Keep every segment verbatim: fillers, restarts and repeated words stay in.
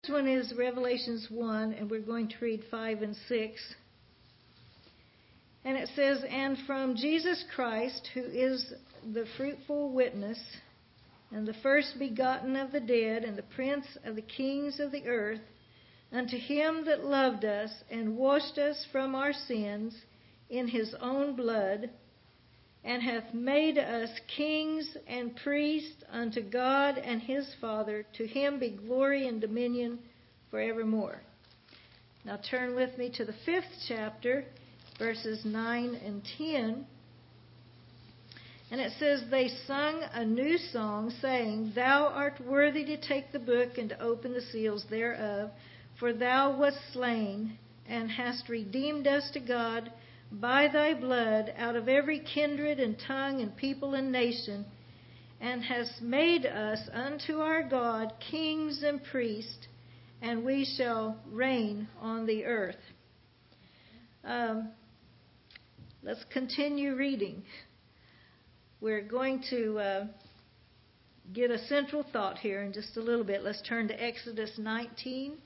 one is Revelations one, and we're going to read five and six. And it says, "And from Jesus Christ, who is the fruitful witness, and the first begotten of the dead, and the prince of the kings of the earth, unto him that loved us, and washed us from our sins in his own blood, and hath made us kings and priests unto God and his Father. To him be glory and dominion forevermore." Now turn with me to the fifth chapter, verses nine and ten. And it says, "They sung a new song, saying, Thou art worthy to take the book and to open the seals thereof. For thou wast slain, and hast redeemed us to God by thy blood out of every kindred and tongue and people and nation, and hast made us unto our God kings and priests, and we shall reign on the earth." Um, let's continue reading. We're going to uh, get a central thought here in just a little bit. Let's turn to Exodus nineteen,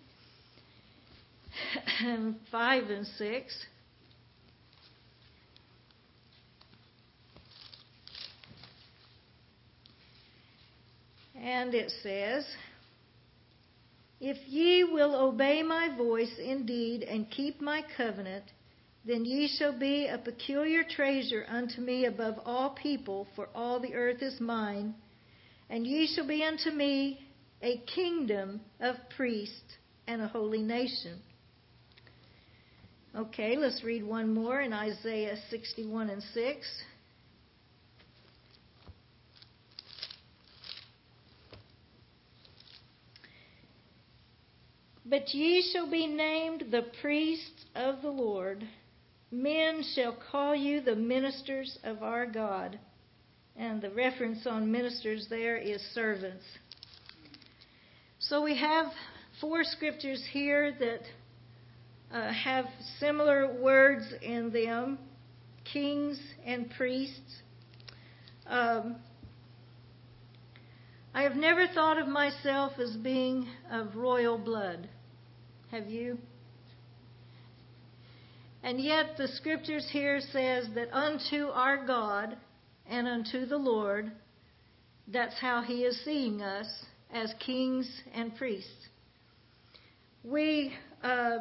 five and six. And it says, "If ye will obey my voice indeed, and keep my covenant, then ye shall be a peculiar treasure unto me above all people, for all the earth is mine. And ye shall be unto me a kingdom of priests and a holy nation." Okay, let's read one more in Isaiah sixty-one and six. "But ye shall be named the priests of the Lord. Men shall call you the ministers of our God." And the reference on ministers there is servants. So we have four scriptures here that uh, have similar words in them: kings and priests. Um, I have never thought of myself as being of royal blood. Have you? And yet the scriptures here says that unto our God and unto the Lord, that's how he is seeing us, as kings and priests. We uh,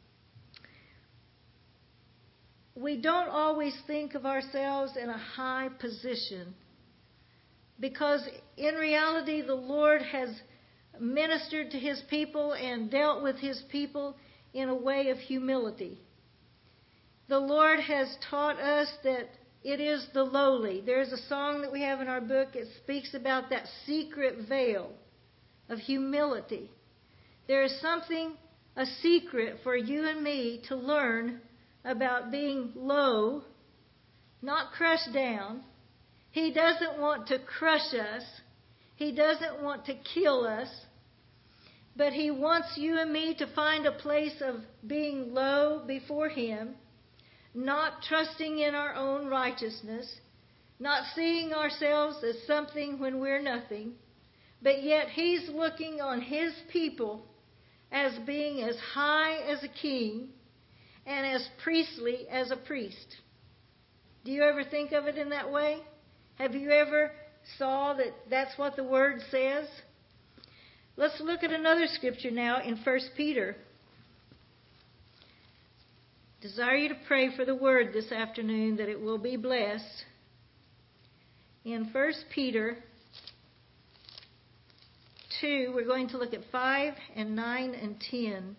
we don't always think of ourselves in a high position, because in reality the Lord has ministered to his people and dealt with his people in a way of humility. The Lord has taught us that it is the lowly. There's a song that we have in our book. It speaks about that secret veil of humility. There is something, a secret for you and me to learn about being low, not crushed down. He doesn't want to crush us. He doesn't want to kill us. But he wants you and me to find a place of being low before him, not trusting in our own righteousness, not seeing ourselves as something when we're nothing, but yet he's looking on his people as being as high as a king and as priestly as a priest. Do you ever think of it in that way? Have you ever saw that that's what the word says? Let's look at another scripture now in First Peter. Desire you to pray for the word this afternoon, that it will be blessed. In First Peter two, we're going to look at five and nine and ten.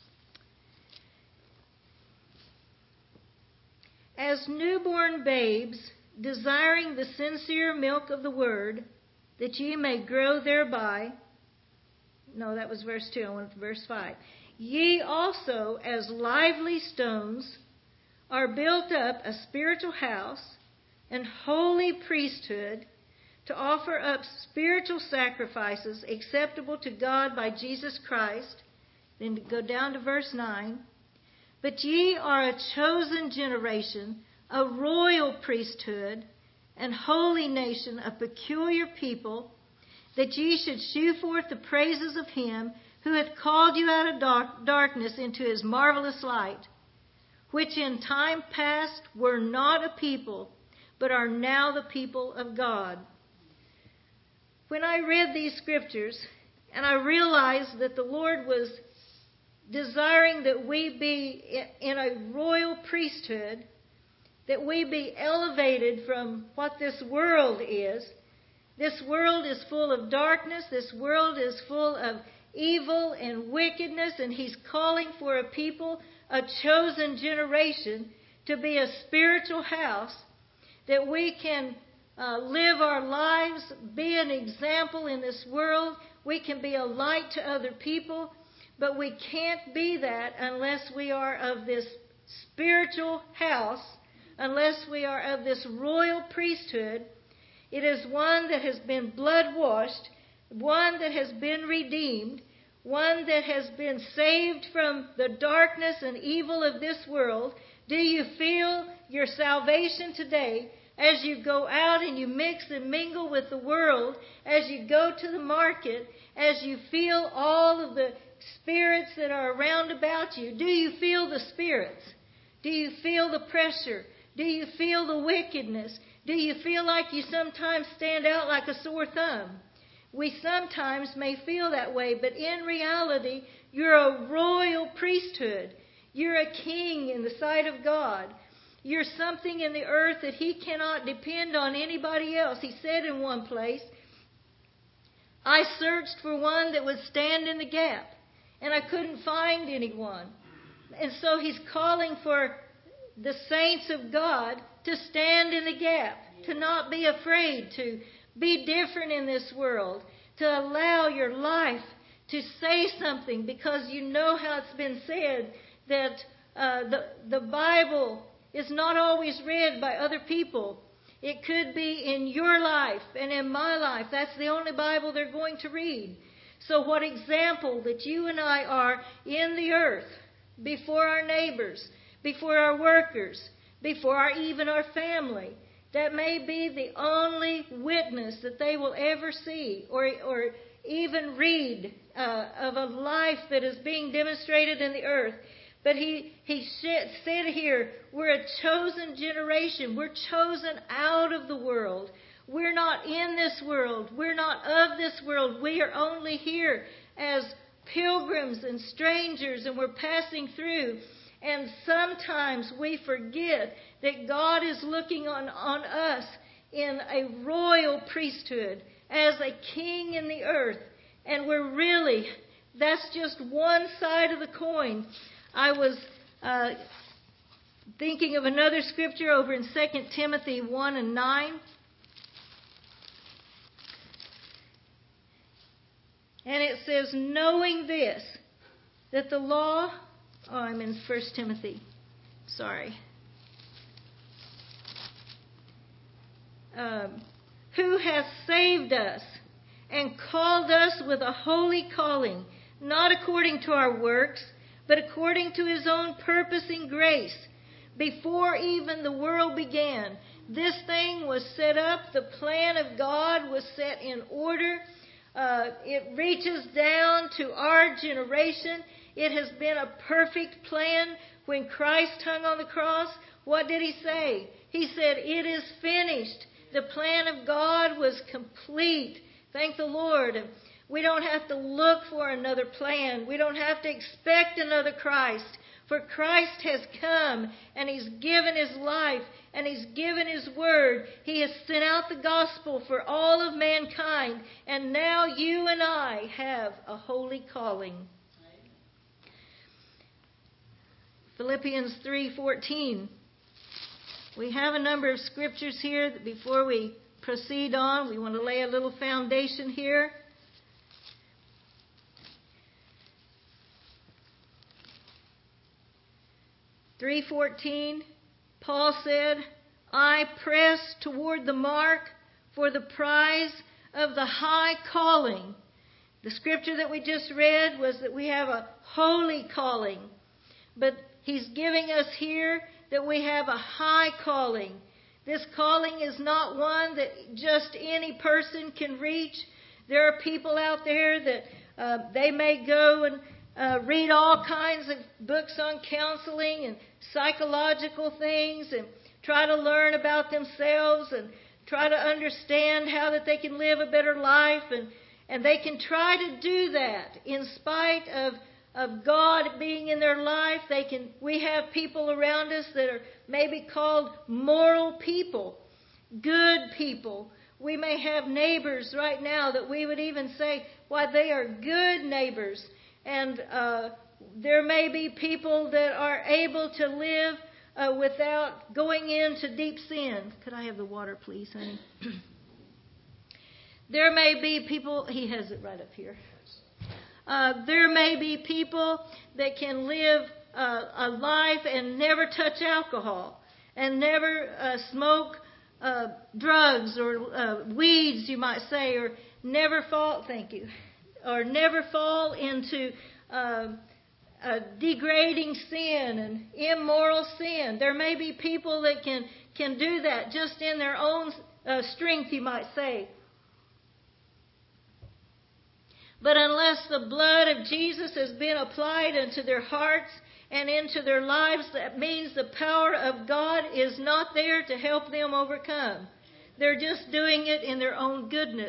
"As newborn babes, desiring the sincere milk of the word, that ye may grow thereby." No, that was verse two. I went to verse five. "Ye also, as lively stones, are built up a spiritual house and holy priesthood, to offer up spiritual sacrifices acceptable to God by Jesus Christ." Then go down to verse nine. "But ye are a chosen generation, a royal priesthood, and holy nation, a peculiar people, that ye should shew forth the praises of him who hath called you out of dark, darkness into his marvelous light, which in time past were not a people, but are now the people of God. When I read these scriptures, and I realized that the Lord was desiring that we be in a royal priesthood, that we be elevated from what this world is. This world is full of darkness. This world is full of evil and wickedness, and he's calling for a people, a chosen generation, to be a spiritual house, that we can uh, live our lives, be an example in this world. We can be a light to other people, but we can't be that unless we are of this spiritual house, unless we are of this royal priesthood. It is one that has been blood-washed, one that has been redeemed, one that has been saved from the darkness and evil of this world. Do you feel your salvation today as you go out and you mix and mingle with the world, as you go to the market, as you feel all of the spirits that are around about you? Do you feel the spirits? Do you feel the pressure? Do you feel the wickedness? Do you feel like you sometimes stand out like a sore thumb? We sometimes may feel that way, but in reality, you're a royal priesthood. You're a king in the sight of God. You're something in the earth that he cannot depend on anybody else. He said in one place, I searched for one that would stand in the gap, and I couldn't find anyone. And so he's calling for the saints of God to stand in the gap, to not be afraid, to be different in this world, to allow your life to say something, because you know how it's been said that uh, the, the Bible is not always read by other people. It could be in your life and in my life. That's the only Bible they're going to read. So what example that you and I are in the earth, before our neighbors, before our workers, before our, even our family. That may be the only witness that they will ever see or, or even read uh, of a life that is being demonstrated in the earth. But he, he said here, we're a chosen generation. We're chosen out of the world. We're not in this world. We're not of this world. We are only here as pilgrims and strangers, and we're passing through. And sometimes we forget that God is looking on, on us in a royal priesthood as a king in the earth. And we're really, that's just one side of the coin. I was uh, thinking of another scripture over in Second Timothy one and nine. And it says, knowing this, that the law... Oh, I'm in First Timothy. Sorry. Um, who hath saved us and called us with a holy calling, not according to our works, but according to his own purpose and grace, before even the world began. This thing was set up. The plan of God was set in order. Uh, it reaches down to our generation. It has been a perfect plan. When Christ hung on the cross, what did he say? He said, it is finished. The plan of God was complete. Thank the Lord. We don't have to look for another plan. We don't have to expect another Christ. For Christ has come and he's given his life and he's given his word. He has sent out the gospel for all of mankind. And now you and I have a holy calling. Philippians three fourteen. We have a number of scriptures here that before we proceed on, we want to lay a little foundation here. three fourteen, Paul said, I press toward the mark for the prize of the high calling. The scripture that we just read was that we have a holy calling. But he's giving us here that we have a high calling. This calling is not one that just any person can reach. There are people out there that uh, they may go and uh, read all kinds of books on counseling and psychological things and try to learn about themselves and try to understand how that they can live a better life. And, and they can try to do that in spite of of God being in their life. They can. We have people around us that are maybe called moral people, good people. We may have neighbors right now that we would even say, why, they are good neighbors. And uh, there may be people that are able to live uh, without going into deep sin. Could I have the water, please, honey? There may be people, he has it right up here. Uh, there may be people that can live uh, a life and never touch alcohol and never uh, smoke uh, drugs or uh, weeds, you might say, or never fall, thank you, or never fall into uh, uh, degrading sin and immoral sin. There may be people that can, can do that just in their own uh, strength, you might say. But unless the blood of Jesus has been applied into their hearts and into their lives, that means the power of God is not there to help them overcome. They're just doing it in their own goodness.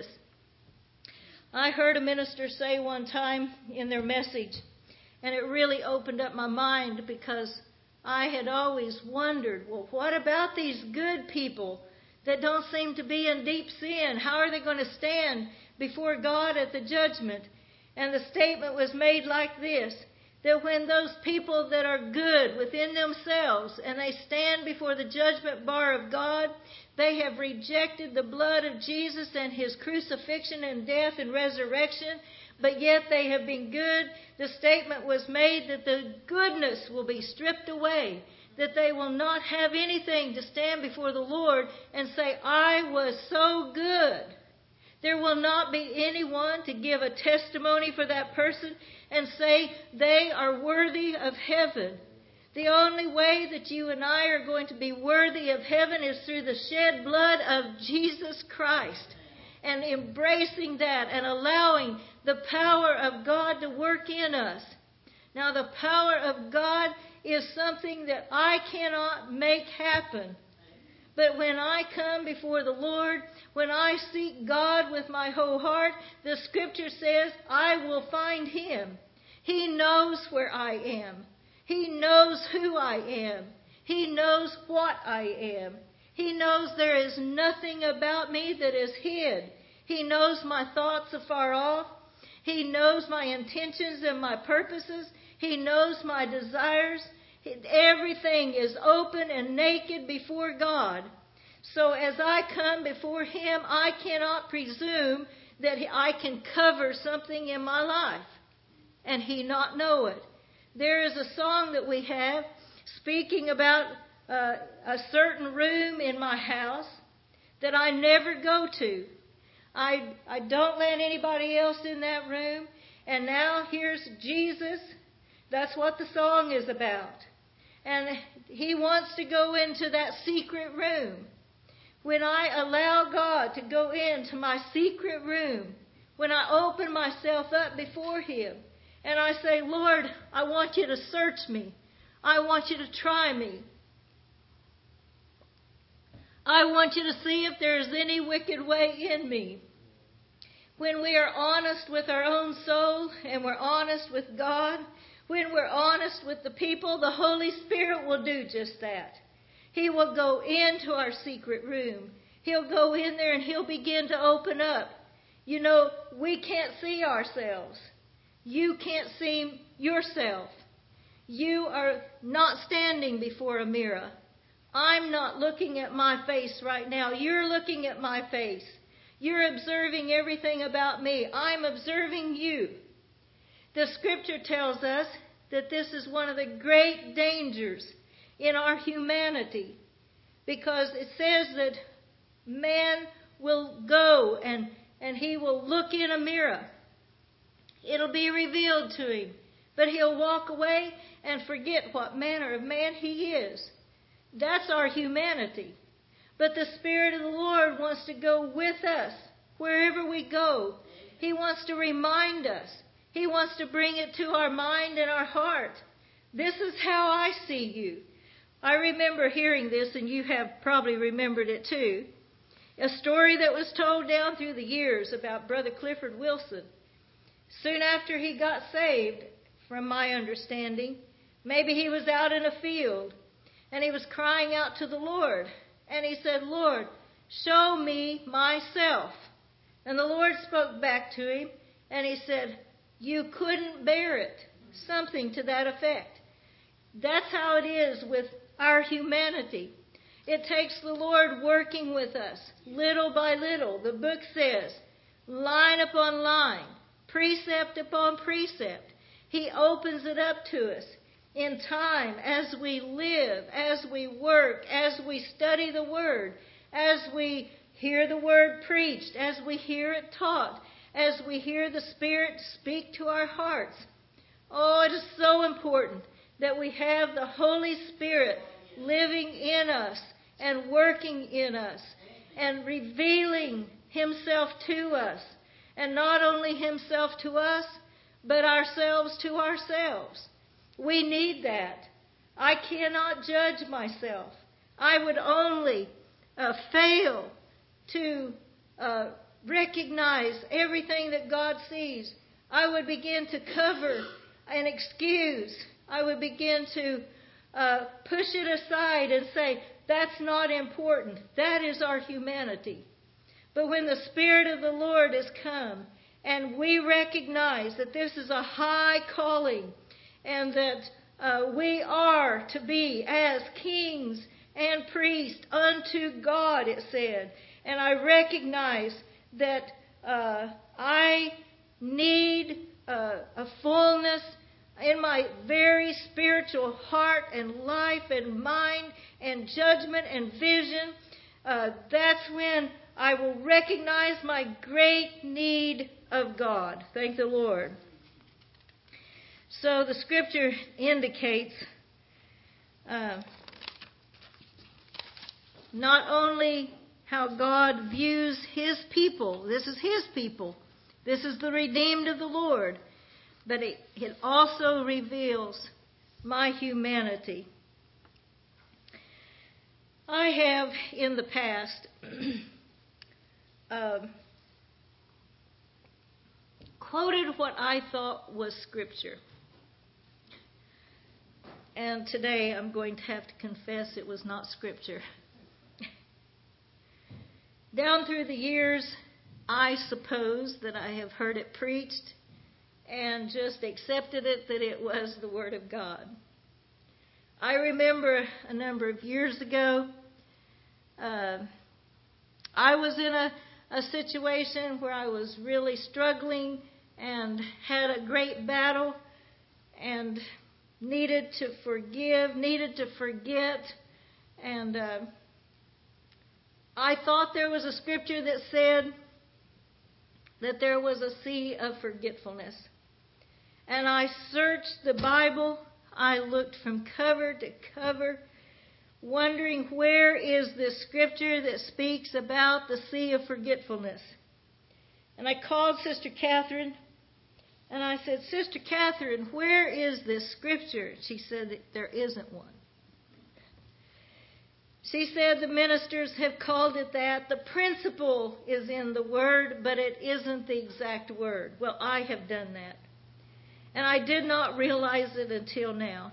I heard a minister say one time in their message, and it really opened up my mind, because I had always wondered, well, what about these good people that don't seem to be in deep sin? How are they going to stand before God at the judgment? And the statement was made like this, that when those people that are good within themselves and they stand before the judgment bar of God, they have rejected the blood of Jesus and His crucifixion and death and resurrection, but yet they have been good. The statement was made that the goodness will be stripped away, that they will not have anything to stand before the Lord and say, I was so good. There will not be anyone to give a testimony for that person and say they are worthy of heaven. The only way that you and I are going to be worthy of heaven is through the shed blood of Jesus Christ, and embracing that and allowing the power of God to work in us. Now, the power of God is something that I cannot make happen. But when I come before the Lord, when I seek God with my whole heart, the Scripture says I will find Him. He knows where I am. He knows who I am. He knows what I am. He knows there is nothing about me that is hid. He knows my thoughts afar off. He knows my intentions and my purposes. He knows my desires. Everything is open and naked before God. So as I come before Him, I cannot presume that I can cover something in my life and He not know it. There is a song that we have speaking about uh, a certain room in my house that I never go to. I, I don't let anybody else in that room. And now here's Jesus. That's what the song is about. And He wants to go into that secret room. When I allow God to go into my secret room, when I open myself up before Him, and I say, Lord, I want You to search me. I want You to try me. I want You to see if there is any wicked way in me. When we are honest with our own soul and we're honest with God, when we're honest with the people, the Holy Spirit will do just that. He will go into our secret room. He'll go in there and He'll begin to open up. You know, we can't see ourselves. You can't see yourself. You are not standing before a mirror. I'm not looking at my face right now. You're looking at my face. You're observing everything about me. I'm observing you. The Scripture tells us that this is one of the great dangers in our humanity, because it says that man will go and, and he will look in a mirror. It'll be revealed to him, but he'll walk away and forget what manner of man he is. That's our humanity. But the Spirit of the Lord wants to go with us wherever we go. He wants to remind us. He wants to bring it to our mind and our heart. This is how I see you. I remember hearing this, and you have probably remembered it too. A story that was told down through the years about Brother Clifford Wilson. Soon after he got saved, from my understanding, maybe he was out in a field, and he was crying out to the Lord. And he said, Lord, show me myself. And the Lord spoke back to him, and he said, you couldn't bear it. Something to that effect. That's how it is with our humanity. It takes the Lord working with us, little by little. The book says, line upon line, precept upon precept. He opens it up to us in time as we live, as we work, as we study the Word, as we hear the Word preached, as we hear it taught, as we hear the Spirit speak to our hearts. Oh, it is so important that we have the Holy Spirit living in us and working in us and revealing Himself to us. And not only Himself to us, but ourselves to ourselves. We need that. I cannot judge myself. I would only uh, fail to uh, recognize everything that God sees. I would begin to cover and excuse. I would begin to uh, push it aside and say, that's not important. That is our humanity. But when the Spirit of the Lord has come and we recognize that this is a high calling and that uh, we are to be as kings and priests unto God, it said. And I recognize that uh, I need uh, a fullness in my very spiritual heart and life and mind and judgment and vision. Uh, that's when I will recognize my great need of God. Thank the Lord. So the scripture indicates uh, not only how God views His people. This is His people. This is the redeemed of the Lord. But it, it also reveals my humanity. I have in the past uh, quoted what I thought was Scripture. And today I'm going to have to confess it was not Scripture. Down through the years, I suppose that I have heard it preached and just accepted it that it was the Word of God. I remember a number of years ago, uh, I was in a, a situation where I was really struggling and had a great battle and needed to forgive, needed to forget. And uh, I thought there was a scripture that said that there was a sea of forgetfulness. And I searched the Bible. I looked from cover to cover, wondering where is this scripture that speaks about the sea of forgetfulness. And I called Sister Catherine, and I said, Sister Catherine, where is this scripture? She said that there isn't one. She said the ministers have called it that. The principle is in the word, but it isn't the exact word. Well, I have done that. And I did not realize it until now.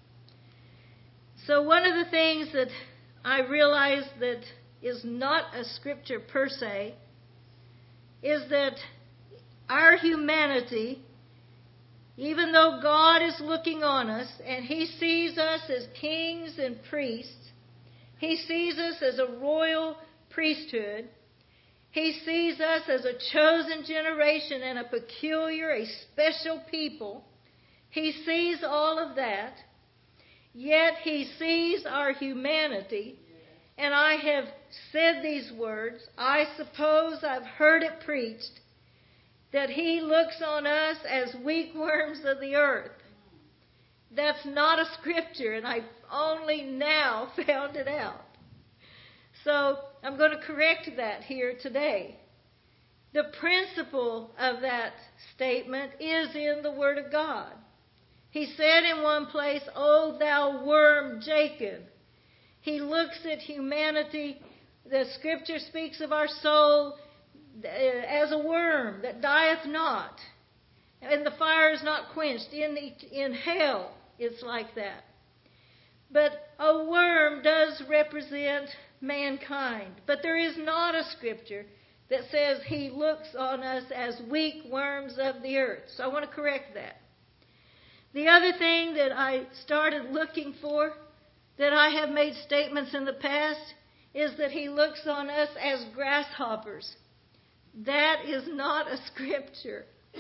So one of the things that I realized that is not a scripture per se is that our humanity, even though God is looking on us and He sees us as kings and priests, He sees us as a royal priesthood, He sees us as a chosen generation and a peculiar, a special people. He sees all of that. Yet He sees our humanity. And I have said these words. I suppose I've heard it preached that He looks on us as weak worms of the earth. That's not a scripture, and I only now found it out. So I'm going to correct that here today. The principle of that statement is in the Word of God. He said in one place, "O thou worm Jacob." He looks at humanity. The Scripture speaks of our soul as a worm that dieth not, and the fire is not quenched. In, the, in hell, it's like that. But a worm does represent mankind. But there is not a Scripture that says He looks on us as weak worms of the earth. So I want to correct that. The other thing that I started looking for, that I have made statements in the past, is that He looks on us as grasshoppers. That is not a Scripture.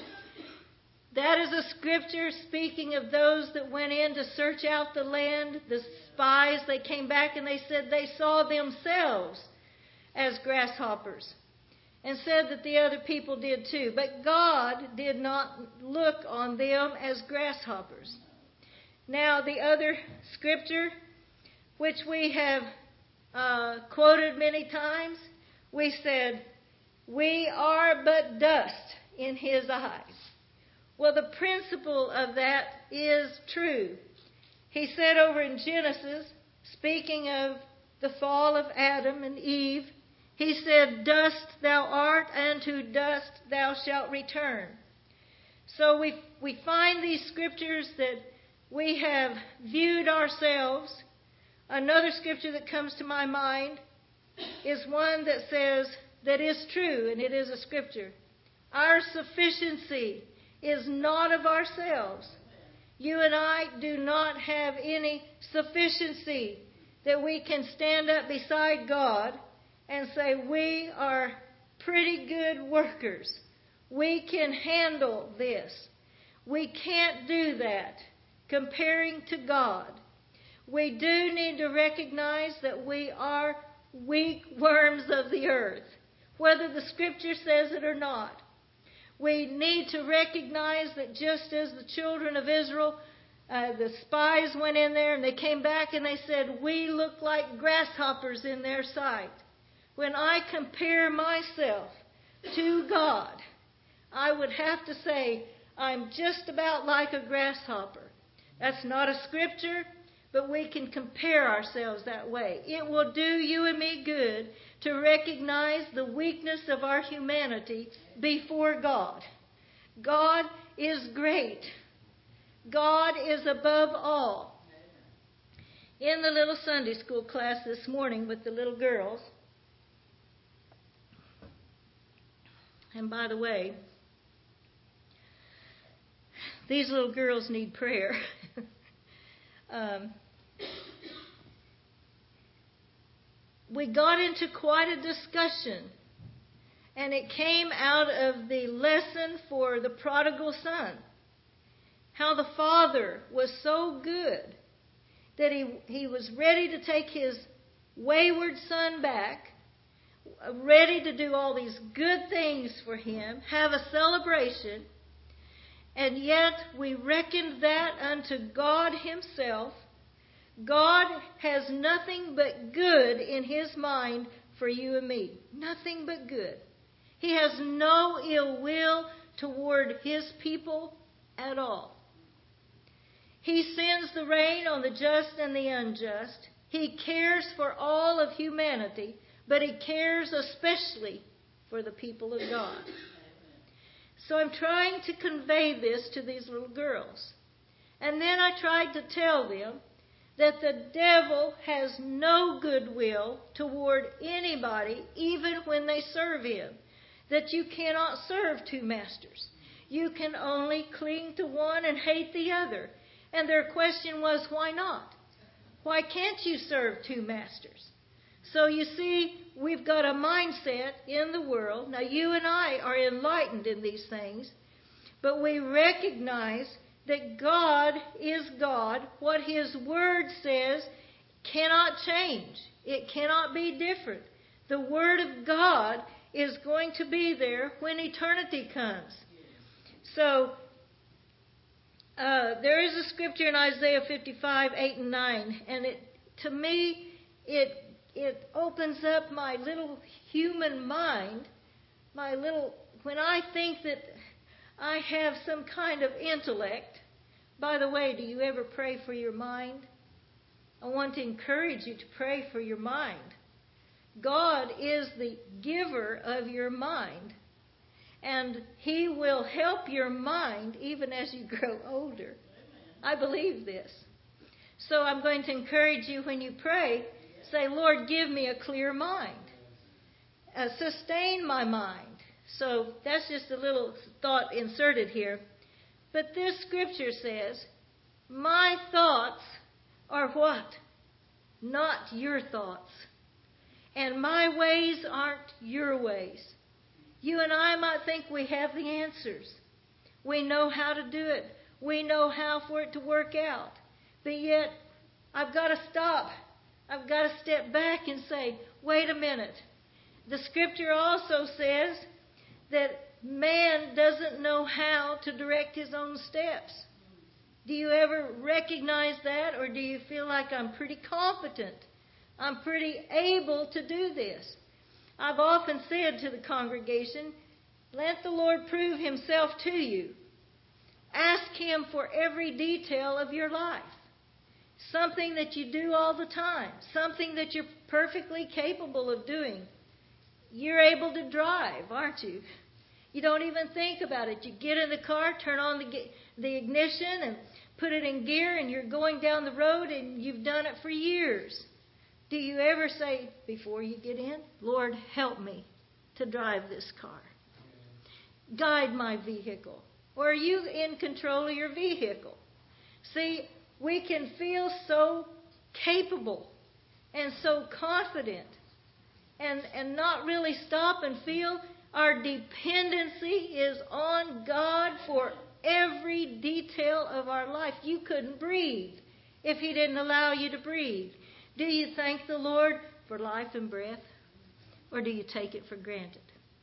That is a Scripture speaking of those that went in to search out the land, the spies. They came back and they said they saw themselves as grasshoppers, and said that the other people did too. But God did not look on them as grasshoppers. Now, the other Scripture, which we have uh, quoted many times, we said, "We are but dust in His eyes." Well, the principle of that is true. He said over in Genesis, speaking of the fall of Adam and Eve, He said, "Dust thou art, and to dust thou shalt return." So we we find these Scriptures that we have viewed ourselves. Another Scripture that comes to my mind is one that says, that is true, and it is a Scripture. Our sufficiency is not of ourselves. You and I do not have any sufficiency that we can stand up beside God and say, we are pretty good workers. We can handle this. We can't do that comparing to God. We do need to recognize that we are weak worms of the earth, whether the Scripture says it or not. We need to recognize that just as the children of Israel, uh, the spies went in there and they came back and they said, we look like grasshoppers in their sight. When I compare myself to God, I would have to say I'm just about like a grasshopper. That's not a Scripture, but we can compare ourselves that way. It will do you and me good to recognize the weakness of our humanity before God. God is great. God is above all. In the little Sunday school class this morning with the little girls, and by the way, these little girls need prayer. um, we got into quite a discussion, and it came out of the lesson for the prodigal son. How the father was so good that he, he was ready to take his wayward son back, ready to do all these good things for him, have a celebration, and yet we reckoned that unto God Himself. God has nothing but good in His mind for you and me. Nothing but good. He has no ill will toward His people at all. He sends the rain on the just and the unjust. He cares for all of humanity, but He cares especially for the people of God. So I'm trying to convey this to these little girls. And then I tried to tell them that the devil has no goodwill toward anybody, even when they serve him. That you cannot serve two masters. You can only cling to one and hate the other. And their question was, why not? Why can't you serve two masters? So you see, we've got a mindset in the world. Now you and I are enlightened in these things, but we recognize that God is God. What His Word says cannot change. It cannot be different. The Word of God is going to be there when eternity comes. So, uh, there is a scripture in Isaiah fifty-five, eight and nine, and it, to me, it It opens up my little human mind, my little when I think that I have some kind of intellect, by the way, do you ever pray for your mind? I want to encourage you to pray for your mind. God is the giver of your mind, and He will help your mind even as you grow older. I believe this. So I'm going to encourage you when you pray, say, Lord, give me a clear mind. Uh, sustain my mind. So that's just a little thought inserted here. But this scripture says, my thoughts are what? Not your thoughts. And my ways aren't your ways. You and I might think we have the answers. We know how to do it. We know how for it to work out. But yet, I've got to stop. I've got to step back and say, wait a minute. The scripture also says that man doesn't know how to direct his own steps. Do you ever recognize that, or do you feel like I'm pretty competent? I'm pretty able to do this? I've often said to the congregation, let the Lord prove Himself to you. Ask Him for every detail of your life. Something that you do all the time. Something that you're perfectly capable of doing. You're able to drive, aren't you? You don't even think about it. You get in the car, turn on the, the ignition and put it in gear, and you're going down the road, and you've done it for years. Do you ever say, before you get in, Lord, help me to drive this car? Guide my vehicle. Or are you in control of your vehicle? See, we can feel so capable and so confident and, and not really stop and feel our dependency is on God for every detail of our life. You couldn't breathe if He didn't allow you to breathe. Do you thank the Lord for life and breath, or do you take it for granted?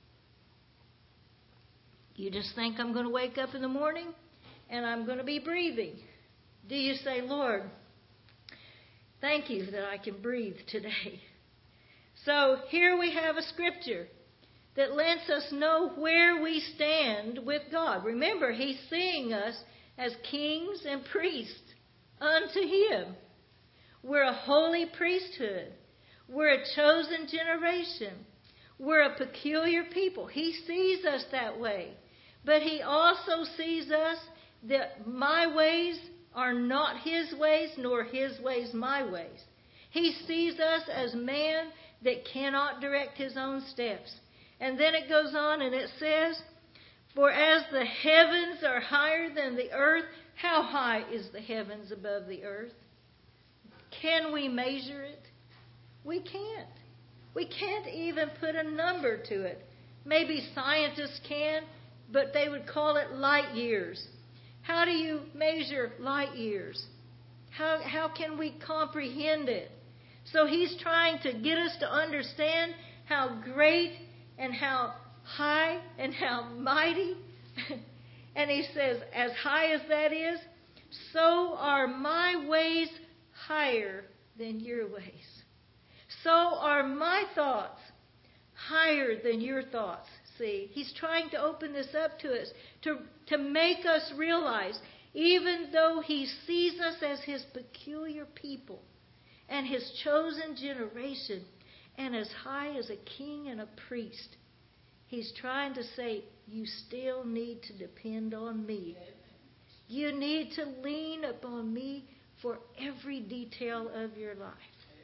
You just think, I'm going to wake up in the morning and I'm going to be breathing. Do you say, Lord, thank you that I can breathe today? So here we have a scripture that lets us know where we stand with God. Remember, He's seeing us as kings and priests unto Him. We're a holy priesthood. We're a chosen generation. We're a peculiar people. He sees us that way. But He also sees us that my ways are not His ways, nor His ways my ways. He sees us as man that cannot direct his own steps. And then it goes on and it says, for as the heavens are higher than the earth, how high is the heavens above the earth? Can we measure it? We can't. We can't even put a number to it. Maybe scientists can, but they would call it light years. How do you measure light years? How, how can we comprehend it? So He's trying to get us to understand how great and how high and how mighty. And He says, as high as that is, so are my ways higher than your ways. So are my thoughts higher than your thoughts. See, He's trying to open this up to us, to, to make us realize, even though He sees us as His peculiar people and His chosen generation, and as high as a king and a priest, He's trying to say, you still need to depend on me. You need to lean upon me for every detail of your life.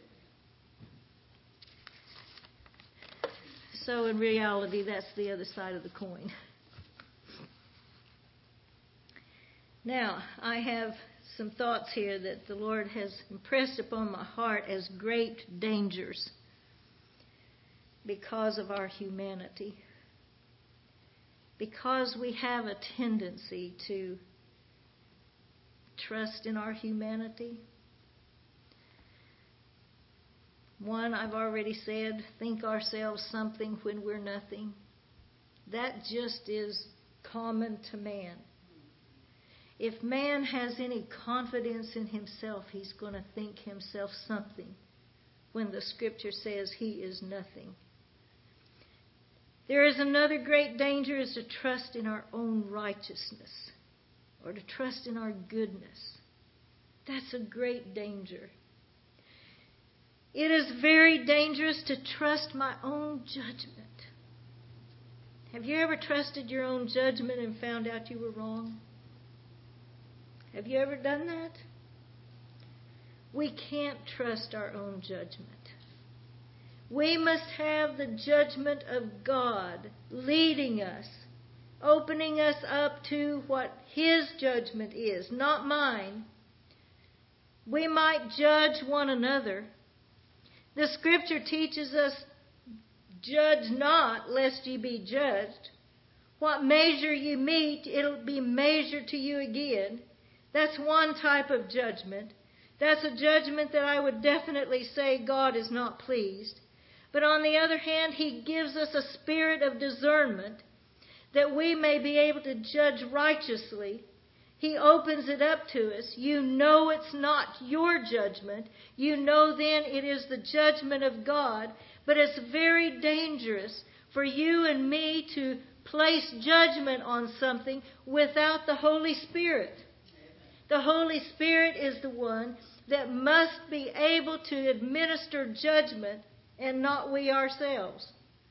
So in reality, that's the other side of the coin. Now, I have some thoughts here that the Lord has impressed upon my heart as great dangers because of our humanity. Because we have a tendency to trust in our humanity. One, I've already said, think ourselves something when we're nothing. That just is common to man. If man has any confidence in himself, he's going to think himself something when the Scripture says he is nothing. There is another great danger, is to trust in our own righteousness or to trust in our goodness. That's a great danger. It is very dangerous to trust my own judgment. Have you ever trusted your own judgment and found out you were wrong? Have you ever done that? We can't trust our own judgment. We must have the judgment of God leading us, opening us up to what His judgment is, not mine. We might judge one another. The Scripture teaches us, judge not, lest ye be judged. What measure you meet, it'll be measured to you again. That's one type of judgment. That's a judgment that I would definitely say God is not pleased. But on the other hand, He gives us a spirit of discernment that we may be able to judge righteously. He opens it up to us. You know it's not your judgment. You know then it is the judgment of God. But it's very dangerous for you and me to place judgment on something without the Holy Spirit. The Holy Spirit is the one that must be able to administer judgment and not we ourselves.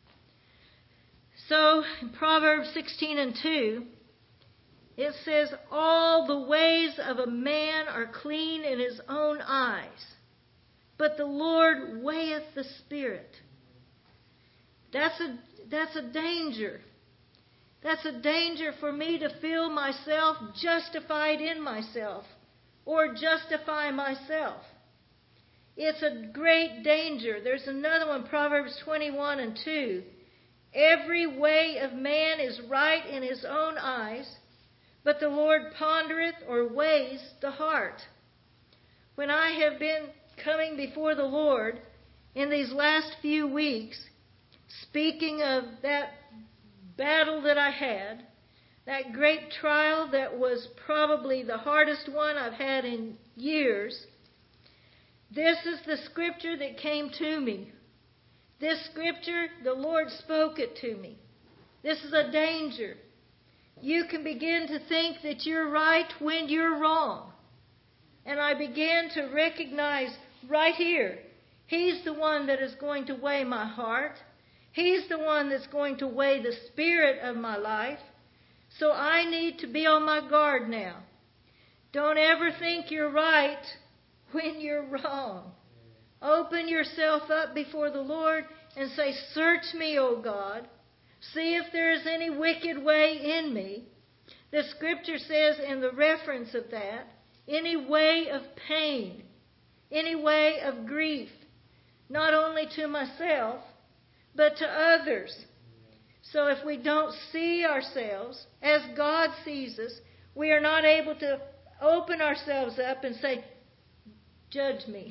So, in Proverbs sixteen and two, it says, all the ways of a man are clean in his own eyes, but the Lord weigheth the spirit. That's a, that's a danger. That's a danger for me to feel myself justified in myself or justify myself. It's a great danger. There's another one, Proverbs twenty-one and two. Every way of man is right in his own eyes, but the Lord pondereth or weighs the heart. When I have been coming before the Lord in these last few weeks, speaking of that battle that I had, that great trial that was probably the hardest one I've had in years, this is the scripture that came to me. This scripture, the Lord spoke it to me. This is a danger. You can begin to think that you're right when you're wrong. And I began to recognize right here, He's the one that is going to weigh my heart. He's the one that's going to weigh the spirit of my life. So I need to be on my guard now. Don't ever think you're right when you're wrong. Open yourself up before the Lord and say, search me, O God. See if there is any wicked way in me. The Scripture says in the reference of that, any way of pain, any way of grief, not only to myself, but to others. So if we don't see ourselves as God sees us, we are not able to open ourselves up and say, judge me.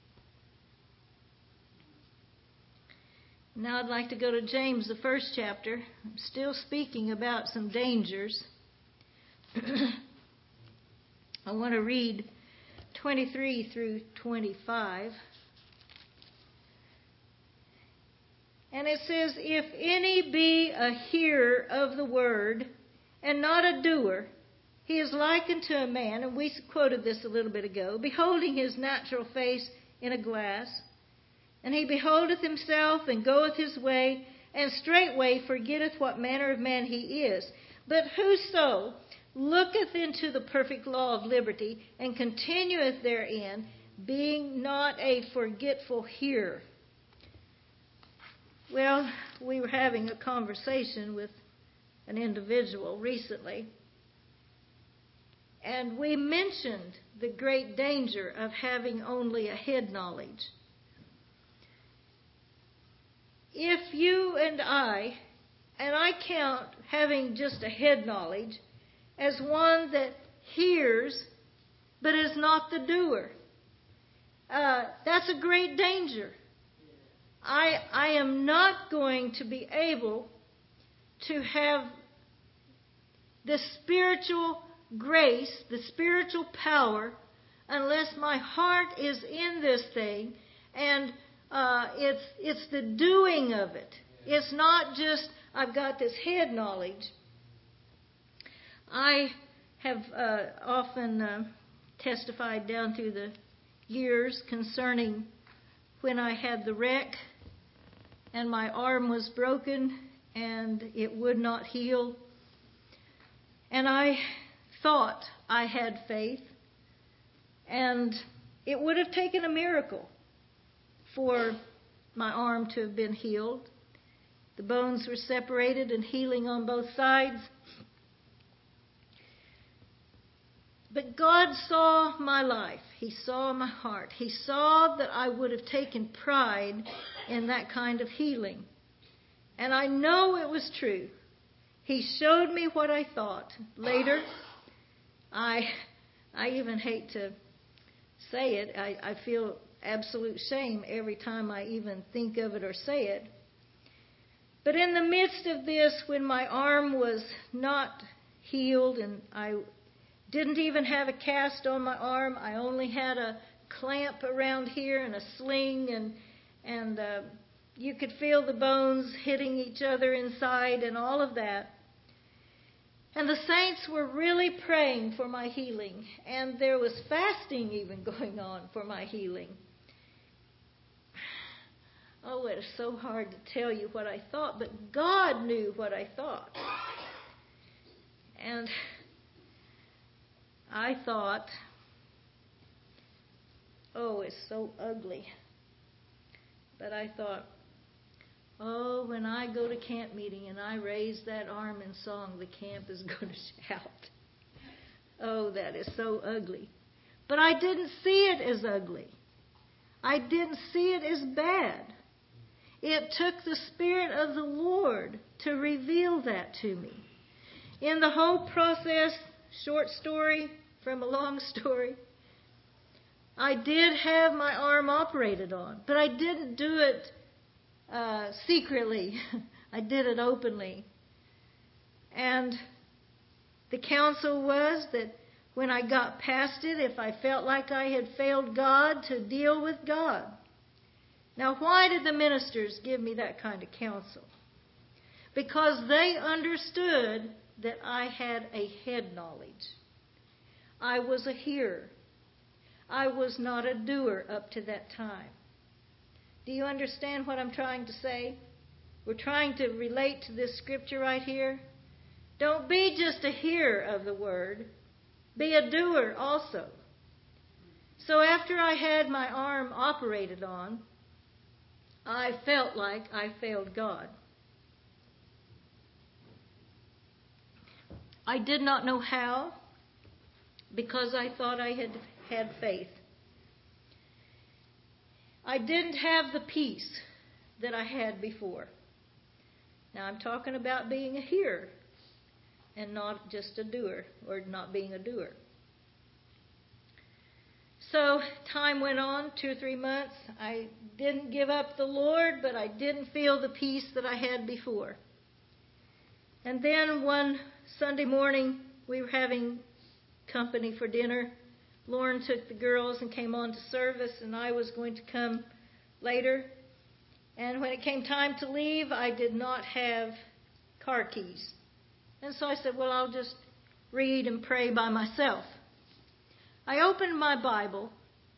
Now I'd like to go to James, the first chapter. I'm still speaking about some dangers. I want to read twenty-three through twenty-five. And it says, if any be a hearer of the word and not a doer, he is likened to a man, and we quoted this a little bit ago, beholding his natural face in a glass. And he beholdeth himself, and goeth his way, and straightway forgetteth what manner of man he is. But whoso looketh into the perfect law of liberty, and continueth therein, being not a forgetful hearer. Well, we were having a conversation with an individual recently, and we mentioned the great danger of having only a head knowledge. If you and I, and I count having just a head knowledge as one that hears but is not the doer, uh, that's a great danger. I, I am not going to be able to have the spiritual grace, the spiritual power, unless my heart is in this thing and uh, it's it's the doing of it. It's not just I've got this head knowledge. I have uh, often uh, testified down through the years concerning when I had the wreck and my arm was broken and it would not heal. And I thought I had faith, and it would have taken a miracle for my arm to have been healed. The bones were separated and healing on both sides. But God saw my life. He saw my heart. He saw that I would have taken pride in that kind of healing. And I know it was true. He showed me what I thought. Later, I I even hate to say it. I, I feel absolute shame every time I even think of it or say it. But in the midst of this, when my arm was not healed and I didn't even have a cast on my arm, I only had a clamp around here and a sling, and and uh, you could feel the bones hitting each other inside and all of that. And the saints were really praying for my healing, and there was fasting even going on for my healing. Oh, it is so hard to tell you what I thought, but God knew what I thought. And I thought, oh, it's so ugly. But I thought, oh, when I go to camp meeting and I raise that arm in song, the camp is going to shout. Oh, that is so ugly. But I didn't see it as ugly. I didn't see it as bad. It took the Spirit of the Lord to reveal that to me. In the whole process, short story from a long story, I did have my arm operated on, but I didn't do it uh, secretly. I did it openly. And the counsel was that when I got past it, if I felt like I had failed God, to deal with God. Now, why did the ministers give me that kind of counsel? Because they understood that I had a head knowledge. I was a hearer. I was not a doer up to that time. Do you understand what I'm trying to say? We're trying to relate to this scripture right here. Don't be just a hearer of the word. Be a doer also. So after I had my arm operated on, I felt like I failed God. I did not know how, because I thought I had had faith. I didn't have the peace that I had before. Now I'm talking about being a hearer and not just a doer, or not being a doer. So time went on, two or three months. I didn't give up the Lord, but I didn't feel the peace that I had before. And then one Sunday morning, we were having company for dinner. Lauren took the girls and came on to service, and I was going to come later. And when it came time to leave, I did not have car keys. And so I said, well, I'll just read and pray by myself. I opened my Bible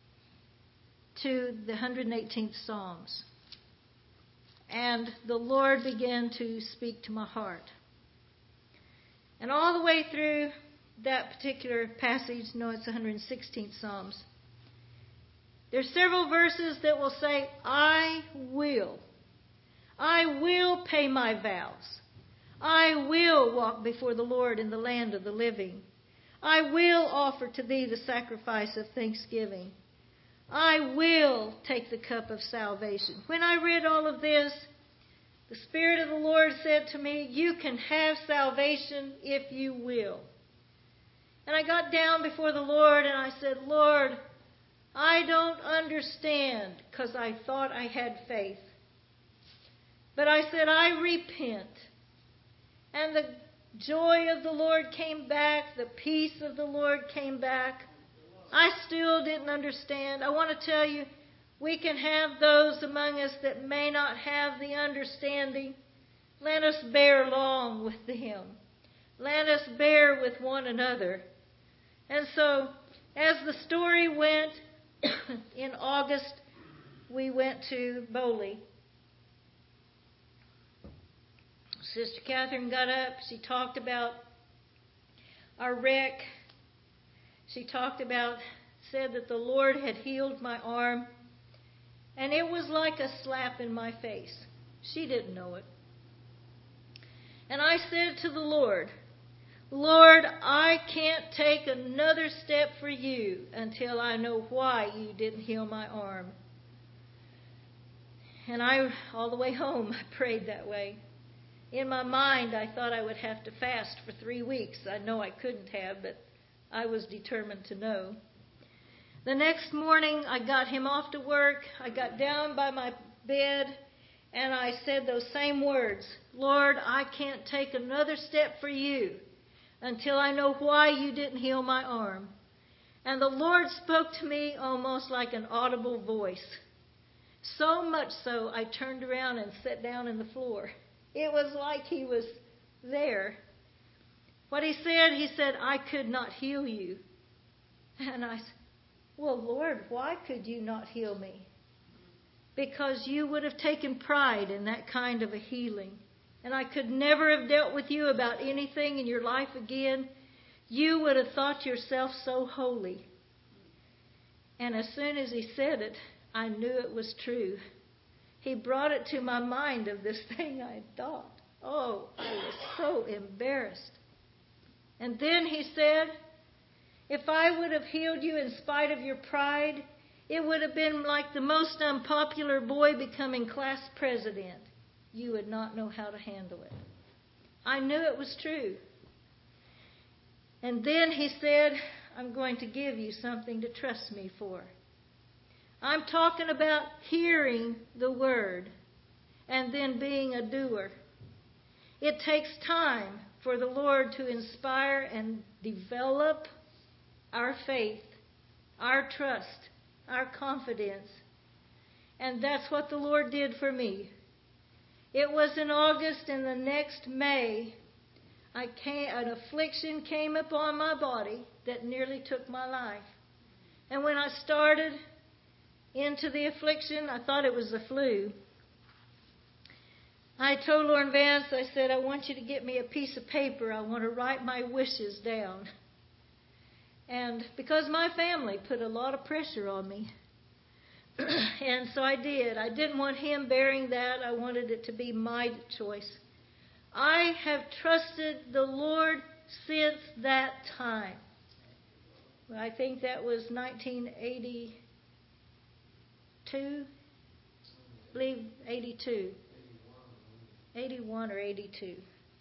to the one hundred eighteenth Psalms, and the Lord began to speak to my heart. And all the way through that particular passage, no, it's one hundred sixteenth Psalms, there's several verses that will say, I will. I will pay my vows. I will walk before the Lord in the land of the living. I will offer to thee the sacrifice of thanksgiving. I will take the cup of salvation. When I read all of this, the Spirit of the Lord said to me, you can have salvation if you will. And I got down before the Lord and I said, Lord, I don't understand, because I thought I had faith. But I said, I repent. And the joy of the Lord came back. The peace of the Lord came back. I still didn't understand. I want to tell you, we can have those among us that may not have the understanding, Let us bear long with them. Let us bear with one another. And so, as the story went, in August, we went to Bowley. Sister Catherine got up. She talked about our wreck. She talked about, said that the Lord had healed my arm. And it was like a slap in my face. She didn't know it. And I said to the Lord, Lord, I can't take another step for you until I know why you didn't heal my arm. And I, all the way home, I prayed that way. In my mind, I thought I would have to fast for three weeks. I know I couldn't have, but I was determined to know. The next morning, I got him off to work. I got down by my bed, and I said those same words. Lord, I can't take another step for you until I know why you didn't heal my arm. And the Lord spoke to me almost like an audible voice. So much so, I turned around and sat down on the floor. It was like he was there. What he said, he said, I could not heal you. And I said, well, Lord, why could you not heal me? Because you would have taken pride in that kind of a healing. And I could never have dealt with you about anything in your life again. You would have thought yourself so holy. And as soon as he said it, I knew it was true. He brought it to my mind of this thing I had thought. Oh, I was so embarrassed. And then he said, if I would have healed you in spite of your pride, it would have been like the most unpopular boy becoming class president. You would not know how to handle it. I knew it was true. And then he said, I'm going to give you something to trust me for. I'm talking about hearing the word and then being a doer. It takes time for the Lord to inspire and develop our faith, our trust, our confidence. And that's what the Lord did for me. It was in August, and the next May, I came, an affliction came upon my body that nearly took my life. And when I started into the affliction, I thought it was the flu. I told Lauren Vance, I said, I want you to get me a piece of paper. I want to write my wishes down. And because my family put a lot of pressure on me. And so I did. I didn't want him bearing that. I wanted it to be my choice. I have trusted the Lord since that time. I think that was nineteen eighty-two. I believe eighty-two. eighty-one or eighty-two.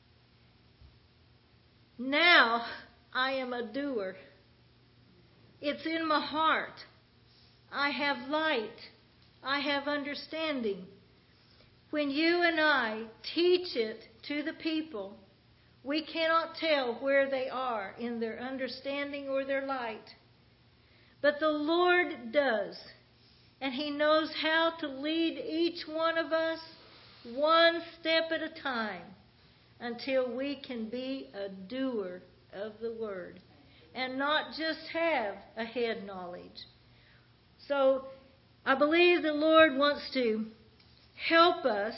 Now I am a doer. It's in my heart. I have light. I have understanding. When you and I teach it to the people, we cannot tell where they are in their understanding or their light. But the Lord does. And He knows how to lead each one of us one step at a time until we can be a doer of the Word and not just have a head knowledge. So I believe the Lord wants to help us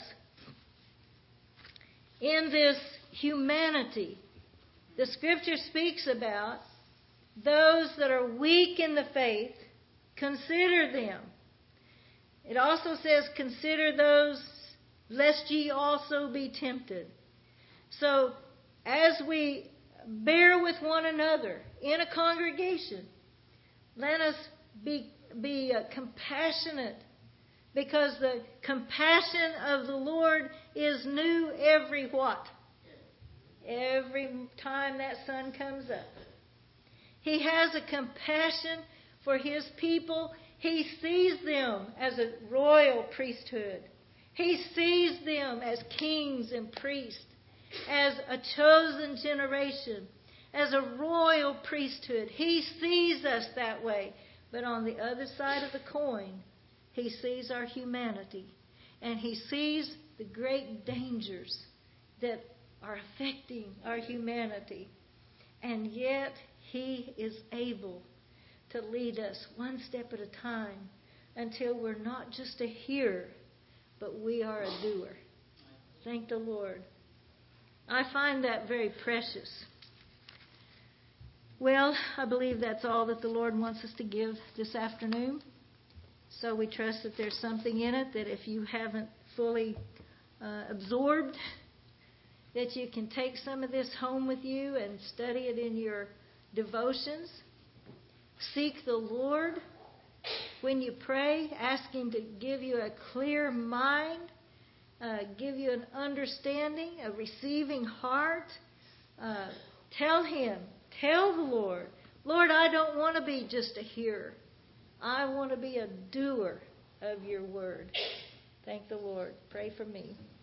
in this humanity. The Scripture speaks about those that are weak in the faith, consider them. It also says, consider those, lest ye also be tempted. So, as we bear with one another in a congregation, let us be, be uh, compassionate, because the compassion of the Lord is new every what? Every time that sun comes up. He has a compassion for His people. He sees them as a royal priesthood. He sees them as kings and priests, as a chosen generation, as a royal priesthood. He sees us that way. But on the other side of the coin, He sees our humanity. And He sees the great dangers that are affecting our humanity. And yet He is able to lead us one step at a time until we're not just a hearer, but we are a doer. Thank the Lord. I find that very precious. Well, I believe that's all that the Lord wants us to give this afternoon. So we trust that there's something in it that if you haven't fully uh, absorbed, that you can take some of this home with you and study it in your devotions. Seek the Lord when you pray. Ask Him to give you a clear mind, uh, give you an understanding, a receiving heart. Uh, tell Him, tell the Lord, Lord, I don't want to be just a hearer. I want to be a doer of your word. Thank the Lord. Pray for me.